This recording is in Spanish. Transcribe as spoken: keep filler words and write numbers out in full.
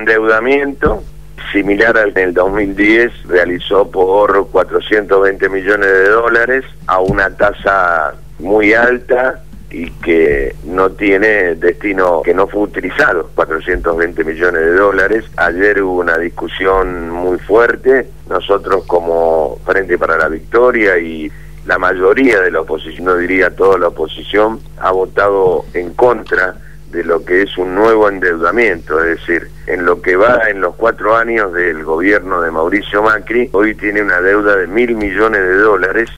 endeudamiento similar al del dos mil diez, realizó por cuatrocientos veinte millones de dólares a una tasa muy alta y que no tiene destino, que no fue utilizado, cuatrocientos veinte millones de dólares. Ayer hubo una discusión muy fuerte, nosotros como Frente para la Victoria y la mayoría de la oposición, no diría toda la oposición, ha votado en contra de lo que es un nuevo endeudamiento, es decir, en lo que va en los cuatro años del gobierno de Mauricio Macri, hoy tiene una deuda de mil millones de dólares.